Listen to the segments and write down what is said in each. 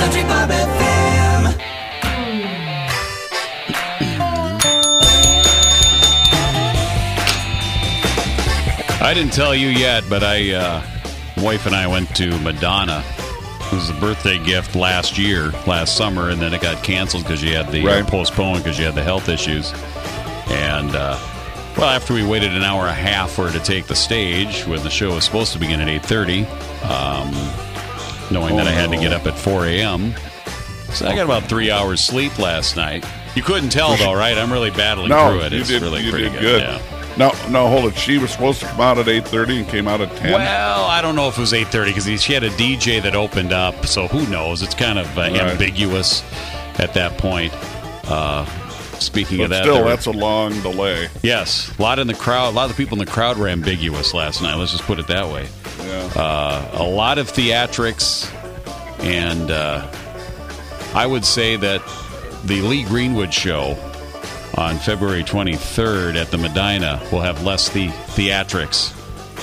Country Bob FM. I didn't tell you yet, but wife and I went to Madonna. It was a birthday gift last summer, and then it got canceled because you had the postponed because you had the health issues. And after we waited an hour and a half for her to take the stage when the show was supposed to begin at 8:30, knowing that I had to get up at 4 a.m. So I got about 3 hours sleep last night. You couldn't tell though, right? I'm really battling through it. It's really pretty good. Yeah. No, hold it. She was supposed to come out at 8:30 and came out at 10. Well, I don't know if it was 8:30 because she had a DJ that opened up, so who knows? It's kind of ambiguous at that point. Speaking of that, still, that's a long delay. Yes, a lot of the people in the crowd were ambiguous last night. Let's just put it that way. Yeah. A lot of theatrics, and I would say that the Lee Greenwood show on February 23rd at the Medina will have less theatrics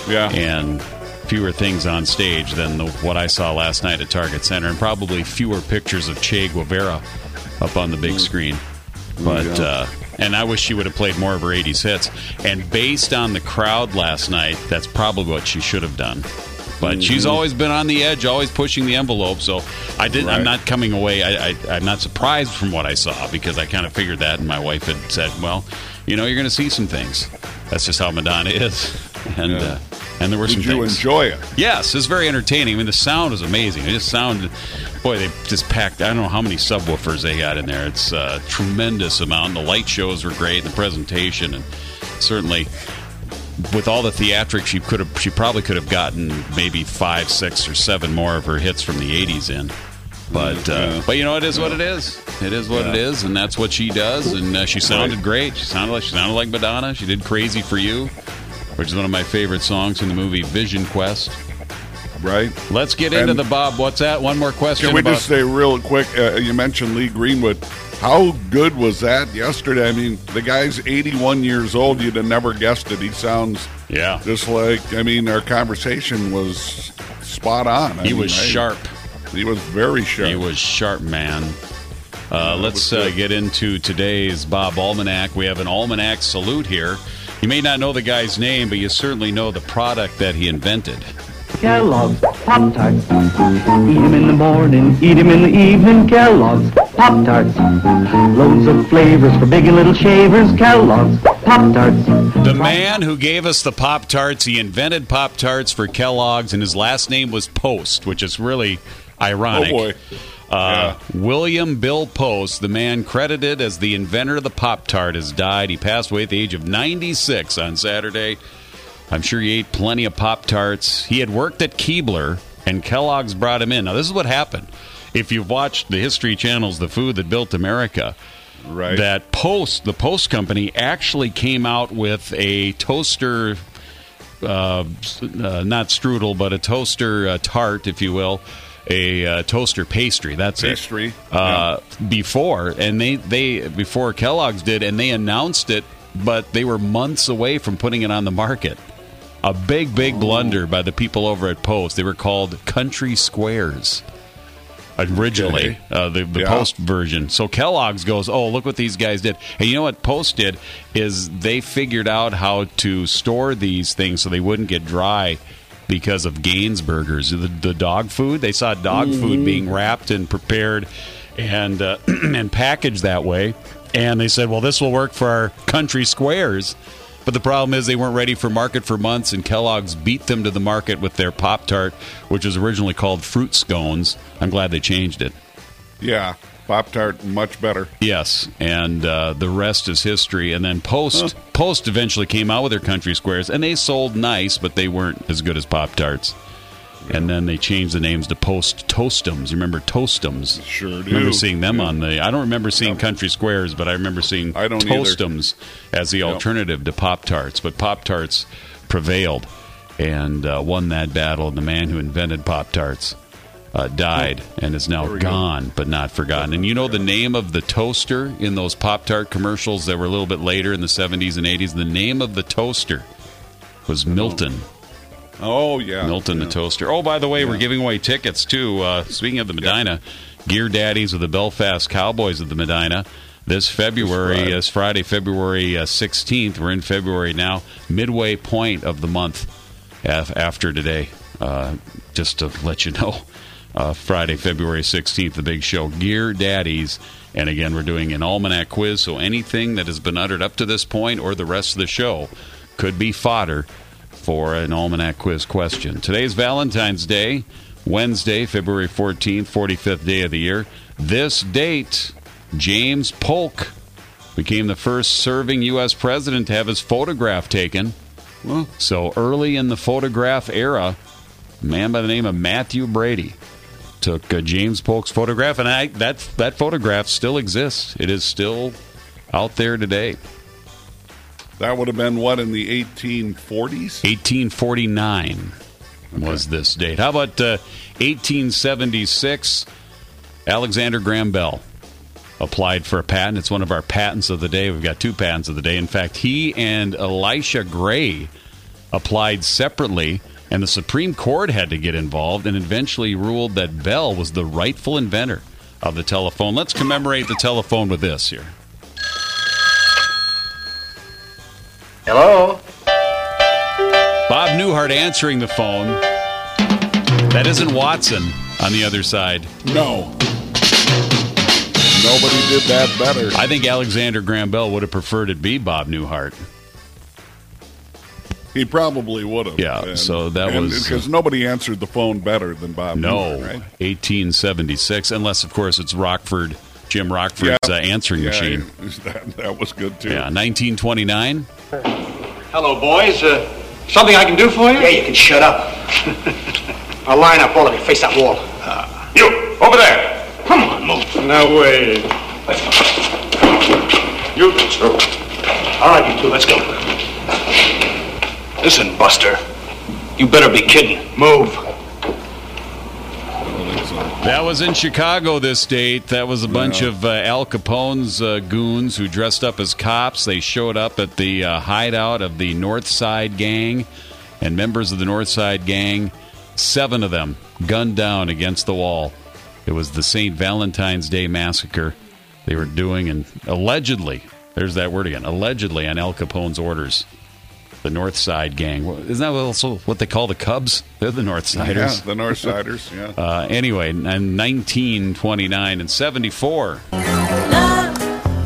and fewer things on stage than what I saw last night at Target Center, and probably fewer pictures of Che Guevara up on the big screen. But and I wish she would have played more of her 80s hits. And based on the crowd last night, that's probably what she should have done. But she's always been on the edge, always pushing the envelope. So I'm not coming away. I'm not surprised from what I saw because I kind of figured that. And my wife had said, "Well, you're going to see some things. That's just how Madonna is." And there were some things. Did you enjoy it? Yes, it's very entertaining. I mean, the sound is amazing. It just sounded, they just packed. I don't know how many subwoofers they got in there. It's a tremendous amount. The light shows were great. The presentation, and certainly, with all the theatrics, she probably could have gotten maybe 5, 6, or 7 more of her hits from the 80s in. But it is what it is. It is what it is, and that's what she does. And she sounded great. She sounded like Madonna. She did "Crazy for You," which is one of my favorite songs from the movie Vision Quest. Right. Let's get into the Bob. What's that? One more question. Can we just say real quick? You mentioned Lee Greenwood. How good was that yesterday? I mean, the guy's 81 years old. You'd have never guessed it. He sounds just like, our conversation was spot on. He was sharp. He was very sharp. He was sharp, man. Let's get into today's Bob Almanac. We have an Almanac salute here. You may not know the guy's name, but you certainly know the product that he invented. Kellogg's Pop-Tarts. Eat them in the morning, eat them in the evening. Kellogg's Pop-Tarts. Loads of flavors for big and little shavers. Kellogg's Pop-Tarts. The man who gave us the Pop-Tarts, he invented Pop-Tarts for Kellogg's, and his last name was Post, which is really ironic. Oh, boy. William Bill Post, the man credited as the inventor of the Pop-Tart, has died. He passed away at the age of 96 on Saturday. I'm sure he ate plenty of Pop-Tarts. He had worked at Keebler, and Kellogg's brought him in. Now, this is what happened. If you've watched the History Channel's The Food That Built America, that the Post Company actually came out with a toaster, not strudel, but a toaster tart, if you will, a toaster pastry. That's pastry. Before, and before Kellogg's did, and they announced it, but they were months away from putting it on the market. A big blunder by the people over at Post. They were called Country Squares originally, the Post version. So Kellogg's goes, oh, look what these guys did. And you know what Post did is they figured out how to store these things so they wouldn't get dry because of Gaines burgers. The dog food, they saw dog food being wrapped and prepared and and packaged that way. And they said, well, this will work for our Country Squares. But the problem is they weren't ready for market for months, and Kellogg's beat them to the market with their Pop-Tart, which was originally called Fruit Scones. I'm glad they changed it. Yeah, Pop-Tart, much better. Yes, and the rest is history. And then Post eventually came out with their Country Squares, and they sold nice, but they weren't as good as Pop-Tarts. And then they changed the names to Post Toastums. You remember Toastums? Sure do. I remember seeing them on the... I don't remember seeing Country Squares, but I remember seeing Toastums as the alternative to Pop-Tarts. But Pop-Tarts prevailed and won that battle. And the man who invented Pop-Tarts died and is now gone, but not forgotten. And you know the name of the toaster in those Pop-Tart commercials that were a little bit later in the 70s and 80s? The name of the toaster was Milton. Oh, yeah. Milton the Toaster. Oh, by the way, we're giving away tickets, too. Speaking of the Medina, Gear Daddies of the Belfast Cowboys of the Medina. This February, is Friday, February 16th. We're in February now. Midway point of the month after today. Just to let you know. Friday, February 16th, the big show. Gear Daddies. And again, we're doing an almanac quiz, so anything that has been uttered up to this point or the rest of the show could be fodder for an almanac quiz question. Today's Valentine's Day, Wednesday, February 14th, 45th day of the year. This date, James Polk became the first serving U.S. president to have his photograph taken. Well, so early in the photograph era, a man by the name of Matthew Brady took James Polk's photograph, and that photograph still exists. It is still out there today. That would have been, what, in the 1840s? 1849 was this date. How about 1876? Alexander Graham Bell applied for a patent. It's one of our patents of the day. We've got 2 patents of the day. In fact, he and Elisha Gray applied separately, and the Supreme Court had to get involved and eventually ruled that Bell was the rightful inventor of the telephone. Let's commemorate the telephone with this here. Hello? Bob Newhart answering the phone. That isn't Watson on the other side. No. Nobody did that better. I think Alexander Graham Bell would have preferred it be Bob Newhart. He probably would have. Yeah, so that was... Because nobody answered the phone better than Bob Newhart, right? 1876, unless, of course, it's Jim Rockford's answering machine. That was good, too. Yeah, 1929. Hello, boys. Something I can do for you? Yeah, you can shut up. I'll line up all of you. Face that wall. You, over there. Come on, move. No way. You two. All right, you two, let's go. Listen, Buster. You better be kidding. Move. That was in Chicago this date. That was a bunch of Al Capone's goons who dressed up as cops. They showed up at the hideout of the North Side Gang, and members of the North Side Gang, 7 of them, gunned down against the wall. It was the St. Valentine's Day Massacre they were doing, and allegedly, there's that word again, allegedly on Al Capone's orders. The North Side Gang. Isn't that also what they call the Cubs? They're the North Siders. Yeah, the North Siders, yeah. Anyway, in 1929 and 74. Love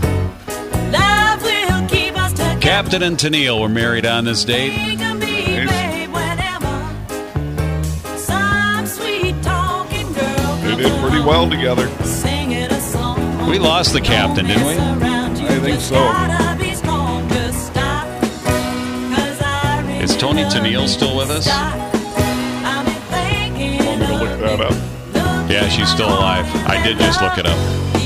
will keep us together. Captain and Tennille were married on this date. We can be babe whenever. Some sweet talking girl. They did pretty well together. Singing a song. We lost the captain, didn't we? I think so. Is Tony Tennille still with us? Want me to look that up? Yeah, she's still alive. I did just look it up.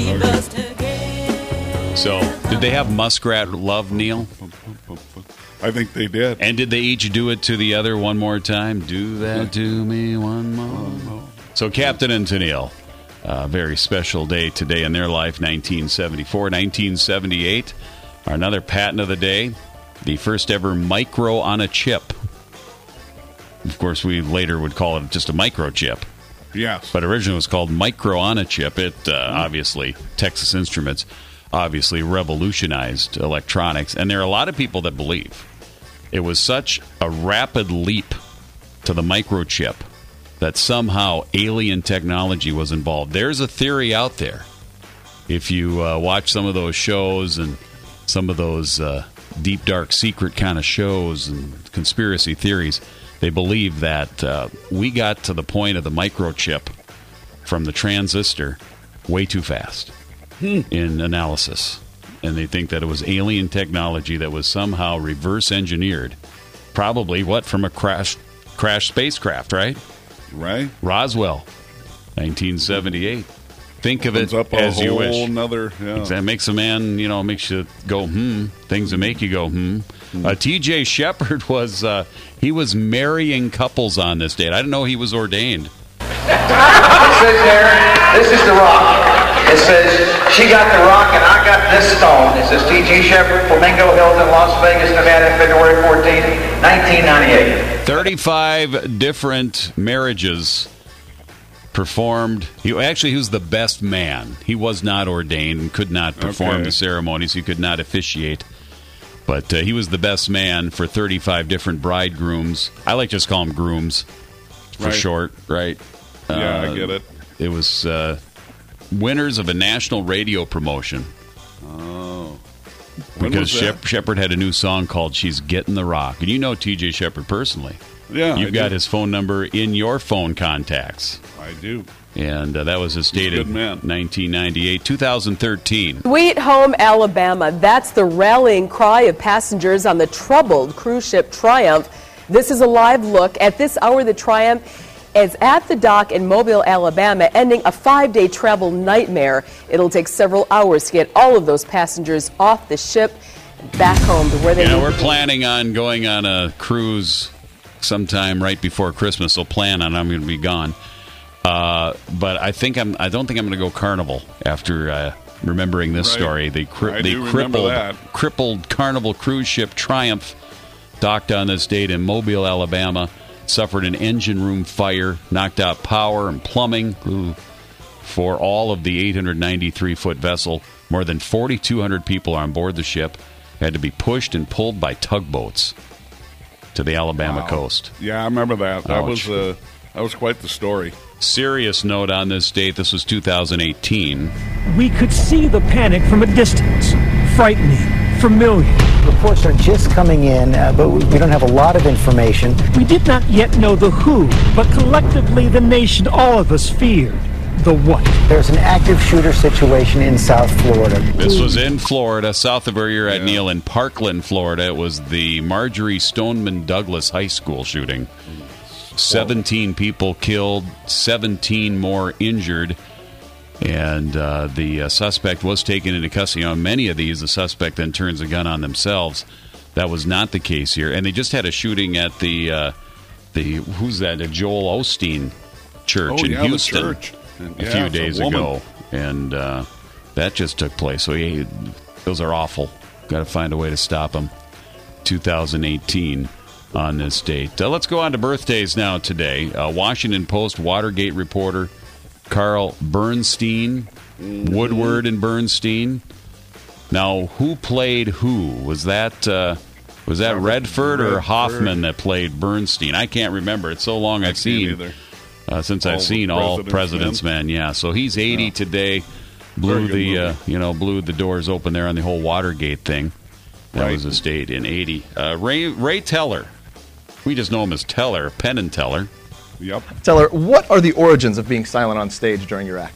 Okay. So, did they have Muskrat Love, Neil? I think they did. And did they each do it to the other one more time? Do that to me one more. So, Captain and Tennille, very special day today in their life, 1974. 1978, another patent of the day. The first ever micro on a chip. Of course, we later would call it just a microchip. Yes. But originally it was called micro on a chip. It obviously, Texas Instruments, obviously revolutionized electronics. And there are a lot of people that believe it was such a rapid leap to the microchip that somehow alien technology was involved. There's a theory out there. If you watch some of those shows and some of those... deep, dark, secret kind of shows and conspiracy theories, they believe that we got to the point of the microchip from the transistor way too fast in analysis. And they think that it was alien technology that was somehow reverse engineered. Probably, from a crash spacecraft, right? Right. Roswell, 1978. Think of it as you wish. That makes a man, makes you go, things that make you go, T.J. Shepard was marrying couples on this date. I didn't know he was ordained. This is The Rock. It says, she got the rock and I got this stone. It says T.G. Shepherd, Flamingo Hilton, Las Vegas, Nevada, February 14, 1998. 35 different marriages performed. He was the best man. He was not ordained and could not perform the ceremonies. He could not officiate. But he was the best man for 35 different bridegrooms. I like to just call them grooms for short, right? Yeah, I get it. It was winners of a national radio promotion. Oh. Because Shepard had a new song called She's Getting the Rock. And you know T.J. Shepard personally. Yeah, You've got his phone number in your phone contacts. I do. And that was his date in 1998. 2013. Sweet Home, Alabama. That's the rallying cry of passengers on the troubled cruise ship Triumph. This is a live look. At this hour, the Triumph is at the dock in Mobile, Alabama, ending a 5-day travel nightmare. It'll take several hours to get all of those passengers off the ship and back home to where they need to be. We're planning on going on a cruise sometime right before Christmas, so plan on I'm going to be gone. But I don't think I'm going to go Carnival after remembering this story. The crippled Carnival cruise ship Triumph docked on this date in Mobile, Alabama. Suffered an engine room fire, knocked out power and plumbing for all of the 893-foot vessel. More than 4,200 people are on board the ship. Had to be pushed and pulled by tugboats to the Alabama coast. Yeah, I remember that. That was quite the story. Serious note on this date. This was 2018. We could see the panic from a distance. Frightening. Familiar. Reports are just coming in, but we don't have a lot of information. We did not yet know the who, but collectively the nation, all of us feared the what. There's an active shooter situation in South Florida. This was in Florida, south of where you're at, Neil, in Parkland, Florida. It was the Marjorie Stoneman Douglas High School shooting. 17 people killed, 17 more injured. And the suspect was taken into custody. On many of these, the suspect then turns a gun on themselves. That was not the case here. And they just had a shooting at the who's that? A Joel Osteen church in Houston a few days ago. And that just took place. So those are awful. Got to find a way to stop them. 2018 on this date. Let's go on to birthdays now today. Washington Post Watergate reporter Carl Bernstein, Woodward and Bernstein. Now, who played who? Was that Redford or Hoffman that played Bernstein? I can't remember. It's so long I've seen since I've seen all President's Men. Yeah, so he's 80 today. Blew the doors open there on the whole Watergate thing. That was his date in 80. Ray Teller. We just know him as Teller, Penn and Teller. Yep. Teller, what are the origins of being silent on stage during your act?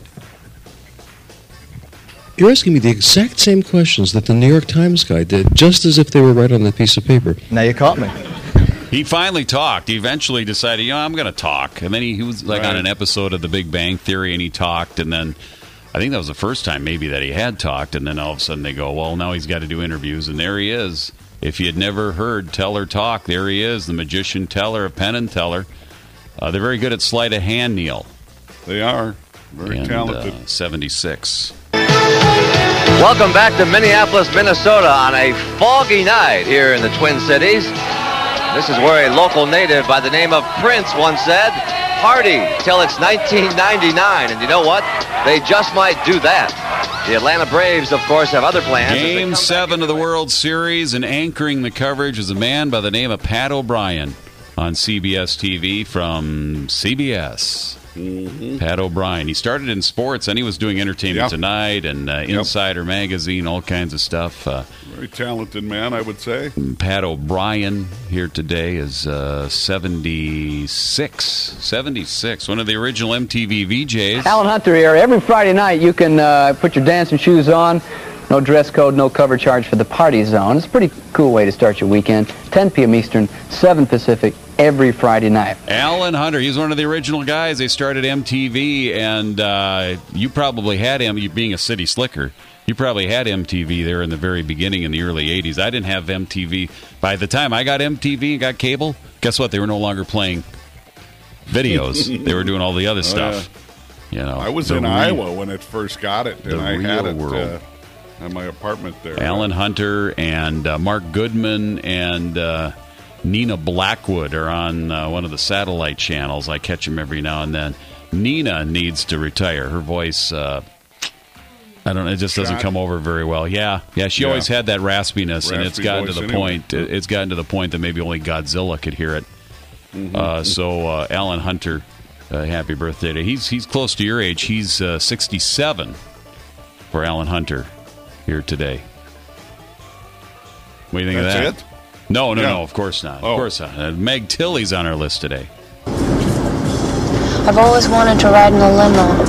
You're asking me the exact same questions that the New York Times guy did, just as if they were right on the piece of paper. Now you caught me. He finally talked. He eventually decided, I'm going to talk. And then he was on an episode of The Big Bang Theory, and he talked. And then I think that was the first time maybe that he had talked. And then all of a sudden they go, well, now he's got to do interviews. And there he is. If you had never heard Teller talk, there he is, the magician Teller of Penn and Teller. They're very good at sleight of hand, Neil. They are. Very talented. 76. Welcome back to Minneapolis, Minnesota on a foggy night here in the Twin Cities. This is where a local native by the name of Prince once said, "Party till it's 1999." And you know what? They just might do that. The Atlanta Braves, of course, have other plans. Game 7 of the World Series, and anchoring the coverage is a man by the name of Pat O'Brien on CBS TV from CBS. Mm-hmm. Pat O'Brien. He started in sports, and he was doing Entertainment Tonight and Insider Magazine, all kinds of stuff. Very talented man, I would say. Pat O'Brien here today is 76. One of the original MTV VJs. Alan Hunter here. Every Friday night you can put your dancing shoes on. No dress code, no cover charge for the Party Zone. It's a pretty cool way to start your weekend. 10 p.m. Eastern, 7 Pacific, every Friday night. Alan Hunter, he's one of the original guys. They started MTV, and you probably had him, being a city slicker, you probably had MTV there in the very beginning in the early 80s. I didn't have MTV. By the time I got MTV and got cable, guess what? They were no longer playing videos. They were doing all the other stuff. I was in Iowa when it first got it, and I had it at my apartment there. Alan Hunter and Mark Goodman and Nina Blackwood are on one of the satellite channels. I catch them every now and then. Nina needs to retire. Her voice, I don't know, it just doesn't come over very well. Yeah, she always had that raspiness, and it's gotten to the point. It's gotten to the point that maybe only Godzilla could hear it. So Alan Hunter, happy birthday to he's close to your age. He's 67 for Alan Hunter here today. What do you think of that? It? No, of course not. Of course not. Meg Tilly's on our list today. I've always wanted to ride in a limo.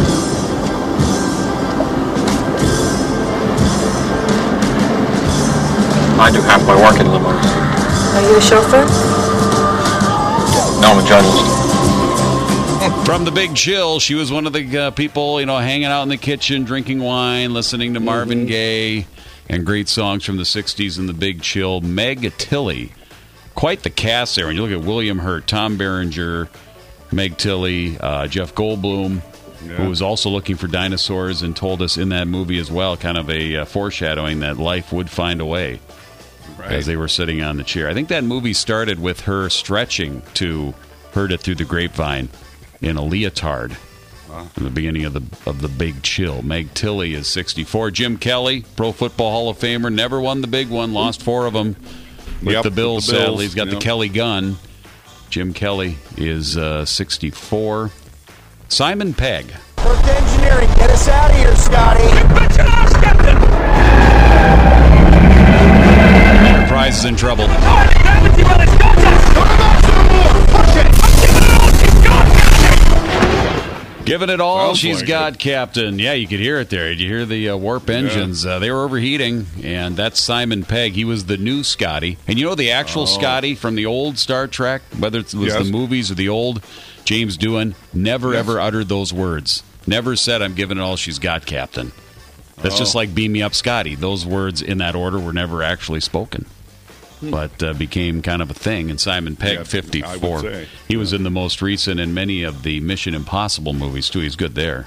I do half my work in limos. Are you a chauffeur? No, I'm a journalist. From The Big Chill, she was one of the people, hanging out in the kitchen, drinking wine, listening to Marvin Gaye, and great songs from the 60s in The Big Chill. Meg Tilly. Quite the cast there. When you look at William Hurt, Tom Berenger, Meg Tilly, Jeff Goldblum, who was also looking for dinosaurs and told us in that movie as well, kind of a foreshadowing that life would find a way as they were sitting on the chair. I think that movie started with her stretching to Heard It Through the Grapevine in a leotard in the beginning of the Big Chill. Meg Tilly is 64. Jim Kelly, Pro Football Hall of Famer, never won the big one, lost 4 of them with the Bills, sadly. He's got the Kelly gun. Jim Kelly is 64. Simon Pegg. First engineering, get us out of here, Scotty. Enterprise is in trouble. Giving it all she's got, Captain. Yeah, you could hear it there. Did you hear the warp engines? They were overheating, and that's Simon Pegg. He was the new Scotty. And the actual Scotty from the old Star Trek, whether it was the movies or the old James Doohan, never ever uttered those words. Never said, "I'm giving it all she's got, Captain." That's just like Beam Me Up, Scotty. Those words in that order were never actually spoken, but became kind of a thing. And Simon Pegg, 54. He was in the most recent and many of the Mission Impossible movies, too. He's good there.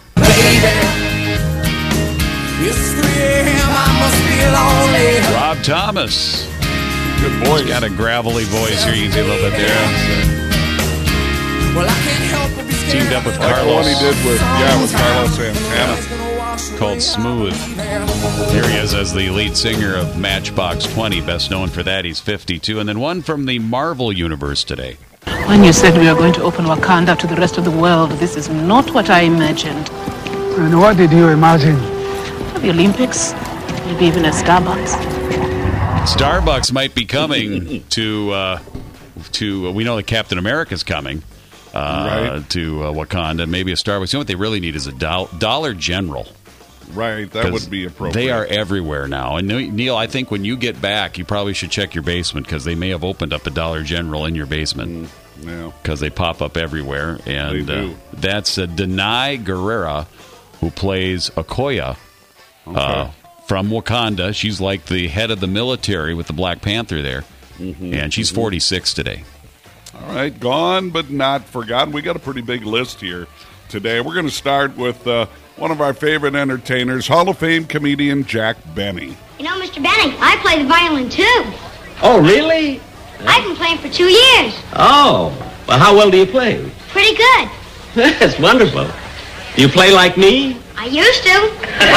Rob Thomas. Good voice. He's got a gravelly voice here. You can see a little bit there. Teamed up with Carlos. Like he did with Carlos Santana. Called Smooth. Here he is as the lead singer of Matchbox 20, best known for that. He's 52. And then one from the Marvel Universe today. When you said we are going to open Wakanda to the rest of the world, this is not what I imagined. And what did you imagine? The Olympics, maybe even a Starbucks. Starbucks might be coming to we know that Captain America's coming to Wakanda. Maybe a Starbucks. You know what they really need is a Dollar General. Right, that would be appropriate. They are everywhere now. And Neil, I think when you get back, you probably should check your basement because they may have opened up a Dollar General in your basement. Because they pop up everywhere. And they do. That's Denai Guerrera, who plays Okoye from Wakanda. She's like the head of the military with the Black Panther there. And she's 46 today. All right, gone but not forgotten. We got a pretty big list here today. We're going to start with one of our favorite entertainers, Hall of Fame comedian Jack Benny. You know, Mr. Benny, I play the violin too. Oh, really? I've been playing for 2 years. Oh, well, how well do you play? Pretty good. That's wonderful. You play like me? I used to.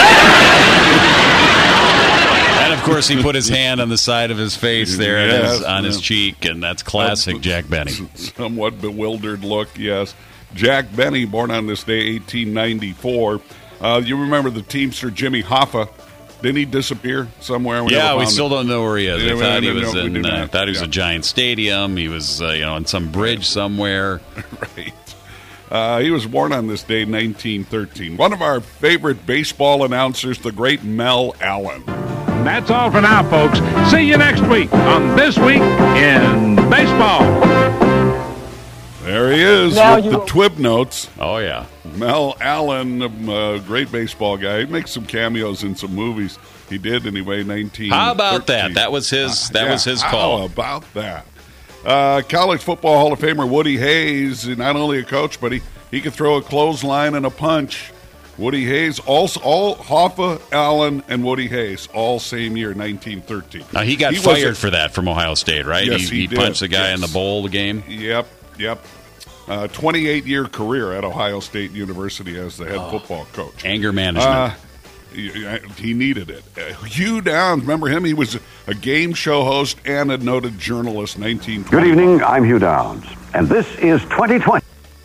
And of course, he put his hand on the side of his face there on his cheek, and that's classic Jack Benny. Somewhat bewildered look, yes. Jack Benny, born on this day, 1894. You remember the Teamster Jimmy Hoffa? Didn't he disappear somewhere? We still don't know where he is. They thought he was thought he was a giant stadium. He was, on some bridge somewhere. Right. He was born on this day, 1913. One of our favorite baseball announcers, the great Mel Allen. And that's all for now, folks. See you next week on This Week in Baseball. There he is with the Twib notes. Oh, yeah. Mel Allen, a great baseball guy. He makes some cameos in some movies. He did, anyway, 1913. How about that? That was his call. How about that? College Football Hall of Famer Woody Hayes, not only a coach, but he could throw a clothesline and a punch. Woody Hayes, all Hoffa, Allen, and Woody Hayes, all same year, 1913. Now, he got fired for that from Ohio State, right? Yes, he did. punched the guy in the bowl game. Yep. 28-year career at Ohio State University as the head football coach. Anger management. He needed it. Hugh Downs, remember him? He was a game show host and a noted journalist, 1920. Good evening, I'm Hugh Downs, and this is 2020.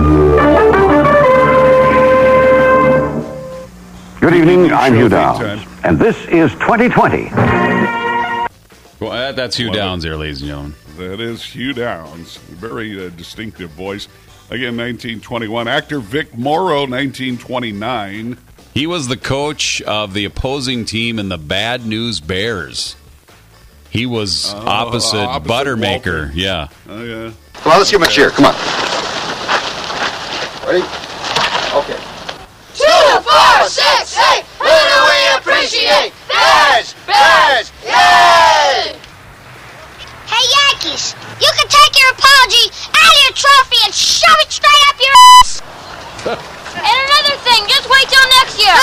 Good evening, I'm Hugh Downs, and this is 2020. Well, that's Hugh Downs there, ladies and gentlemen. That is Hugh Downs. Very distinctive voice. Again, 1921. Actor Vic Morrow, 1929. He was the coach of the opposing team in the Bad News Bears. He was opposite Buttermaker. Walter. Yeah. Oh, yeah. Come on, let's hear my cheer. Come on. Ready? Okay. 2, 4, 6, 8. Who do we appreciate? Bears! Bears! Yay! Hey, Yankees, you can take your apology out of your trophy and shove it straight up your ass. And another thing, just wait till next year.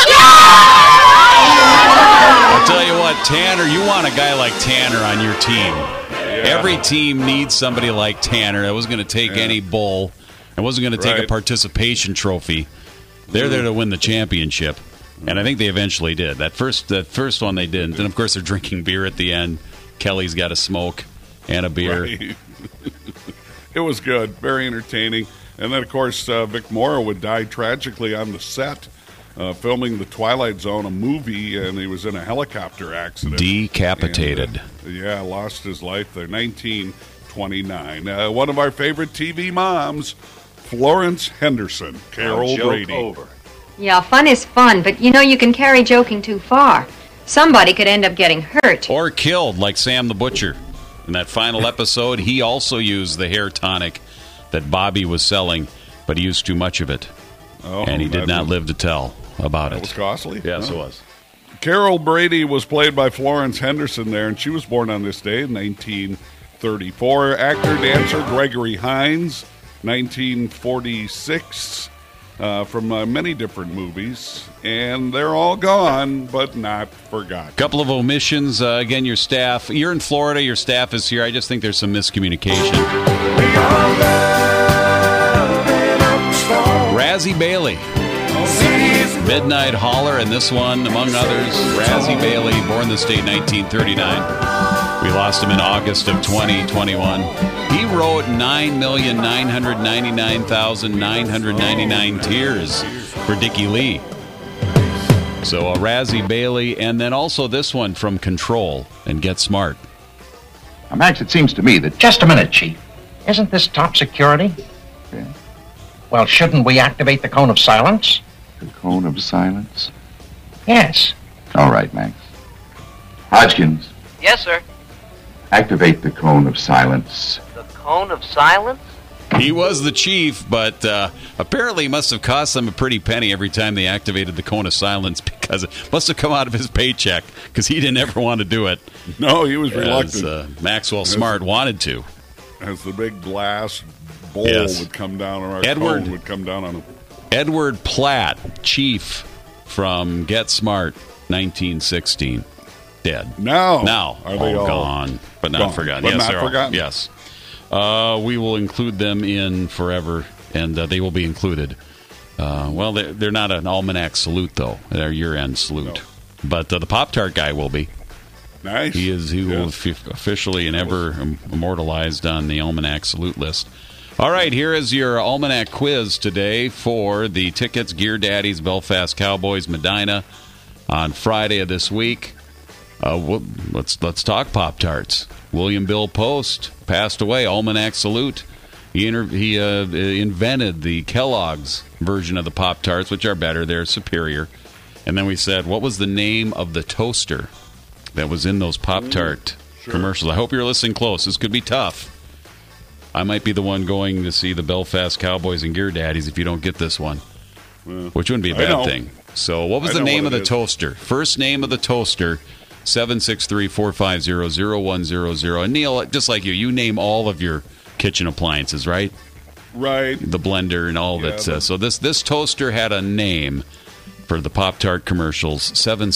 I'll tell you what, Tanner, you want a guy like Tanner on your team. Yeah. Every team needs somebody like Tanner that wasn't going to take any bull and wasn't going to take a participation trophy. They're there to win the championship. And I think they eventually did. That first one they didn't. And, of course, they're drinking beer at the end. Kelly's got a smoke and a beer. Right. It was good. Very entertaining. And then, of course, Vic Morrow would die tragically on the set filming The Twilight Zone, a movie, and he was in a helicopter accident. Decapitated. And, lost his life there. 1929. One of our favorite TV moms, Florence Henderson, Carol Brady. Over. Yeah, fun is fun, but you can carry joking too far. Somebody could end up getting hurt. Or killed, like Sam the Butcher. In that final episode, he also used the hair tonic that Bobby was selling, but he used too much of it. And he did not live to tell about it. It was costly? Yes, it was. Carol Brady was played by Florence Henderson there, and she was born on this day in 1934. Actor, dancer Gregory Hines, 1946, from many different movies. And they're all gone, but not forgotten. Couple of omissions. Again, your staff. You're in Florida. Your staff is here. I just think there's some miscommunication. Razzie Bailey. Midnight Holler, and this one, among others, Razzie Bailey, born in the state 1939. We lost him in August of 2021. He wrote 9,999,999 tears for Dickie Lee. So Razzie Bailey, and then also this one from Control and Get Smart. Now, Max, it seems to me that... Just a minute, Chief. Isn't this top security? Yeah. Well, shouldn't we activate the cone of silence? The cone of silence? Yes. All right, Max. Hodgkins, Yes, sir. activate the cone of silence. The cone of silence? He was the chief, but apparently it must have cost them a pretty penny every time they activated the cone of silence, because it must have come out of his paycheck, because he didn't ever want to do it. No, he was reluctant. As, Maxwell Smart wanted to. As the big glass bowl would come down, or our cone would come down on him. Edward Platt, chief from Get Smart, 1916. Dead. Now are they all gone, but not gone, forgotten. but Yes, not they're forgotten. Yes. We will include them in forever, and they will be included. Well, they're not an almanac salute, though. They're year-end salute. No. But the Pop-Tart guy will be. Nice. He will officially and ever immortalized on the almanac salute list. All right, here is your almanac quiz today for the tickets. Gear Daddies, Belfast Cowboys, Medina on Friday of this week. Let's talk Pop-Tarts. William Bill Post passed away. Almanac salute. He invented the Kellogg's version of the Pop-Tarts, which are better. They're superior. And then we said, what was the name of the toaster that was in those Pop-Tart commercials? I hope you're listening close. This could be tough. I might be the one going to see the Belfast Cowboys and Gear Daddies if you don't get this one, which wouldn't be a bad thing. So what was the name of the toaster? First name of the toaster, 763-450-0100. And Neil, just like you name all of your kitchen appliances, right? Right. The blender and all of it. So this toaster had a name. for the Pop-Tart commercials,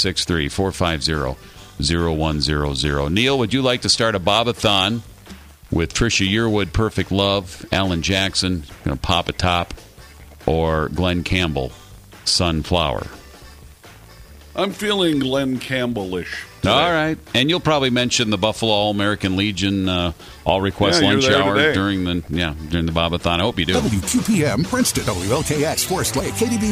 763-450-0100. Neil, would you like to start a Bob-a-thon with Trisha Yearwood, Perfect Love, Alan Jackson, Pop a Top, or Glenn Campbell, Sunflower? I'm feeling Glenn Campbell-ish today. All right. And you'll probably mention the Buffalo All-American Legion all-request lunch hour during the Bob-a-thon. I hope you do. WQPM, Princeton, WLKX, Forest Lake, KDB.